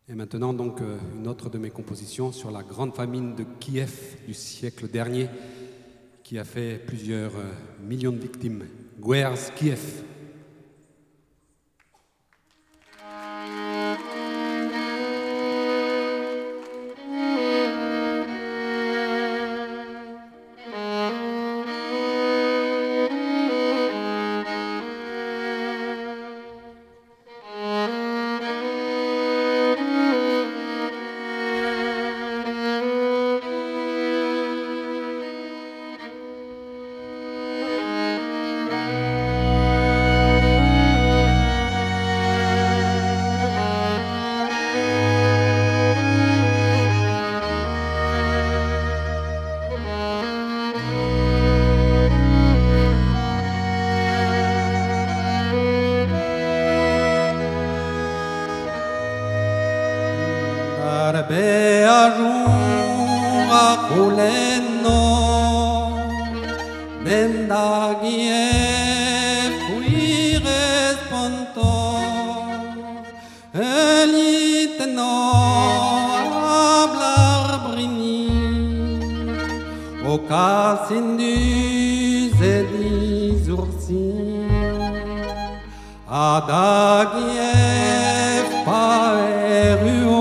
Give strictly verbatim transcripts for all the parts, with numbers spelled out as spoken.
Et maintenant, donc, euh, une autre de mes compositions sur la grande famine de Kiev du siècle dernier, qui a fait plusieurs euh, millions de victimes. Guerz Kiev. Arbe ajunga kuleno Nendagie fui responto Eliteno hablar brini O casindu zedi zursi Adagie paeruo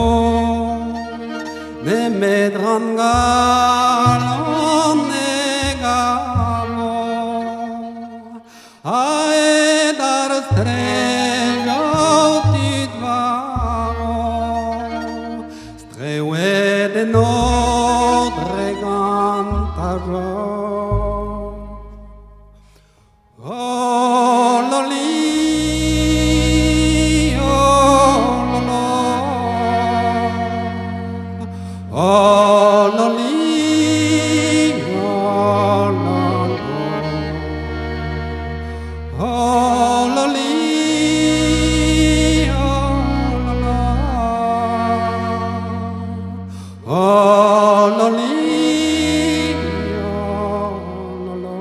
Ne medran galon negamo Ae dar strega utit vamo Streue de nordre gantajo Oh loli Oh, loli, oh, lolo. Oh, loli, oh, lolo. Oh, loli, oh, lolo.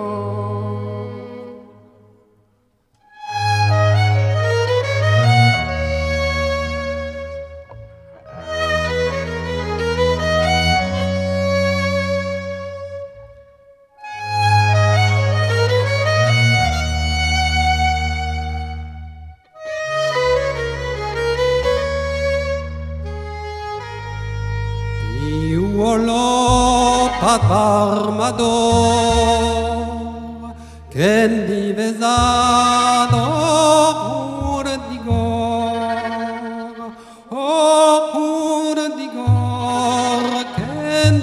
Iuolo patarmador Ken divezado pur digor Oh pur digor Ken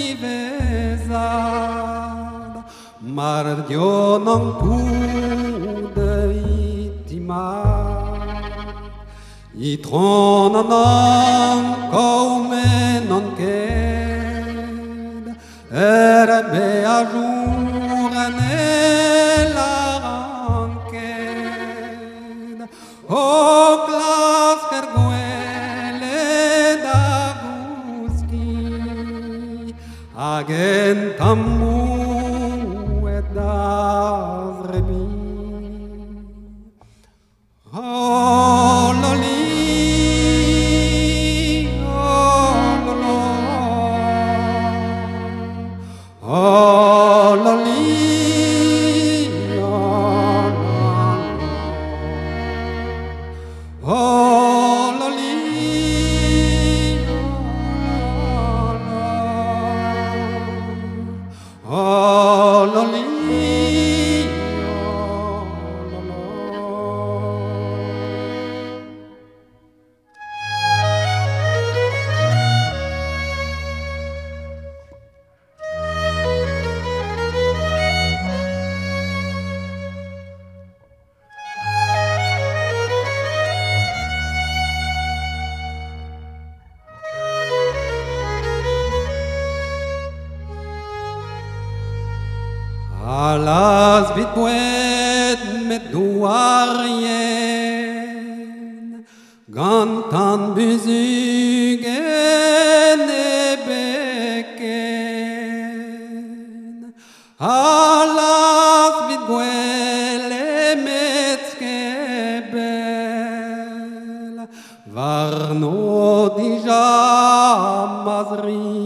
divezado Mar Dio non pude itimar I tronanan come non ched Erbe a jour nella ranched O glas kerguele da guski Agen tammu et da zrebi Oh loli Oh, loli, oh, lolo. Oh, loli, oh, lolo. Oh, loli, oh, lolo. Alas vitbuet met duarien Gantan buzugen e beken Alas vitbuele met skebel Varno odija mazri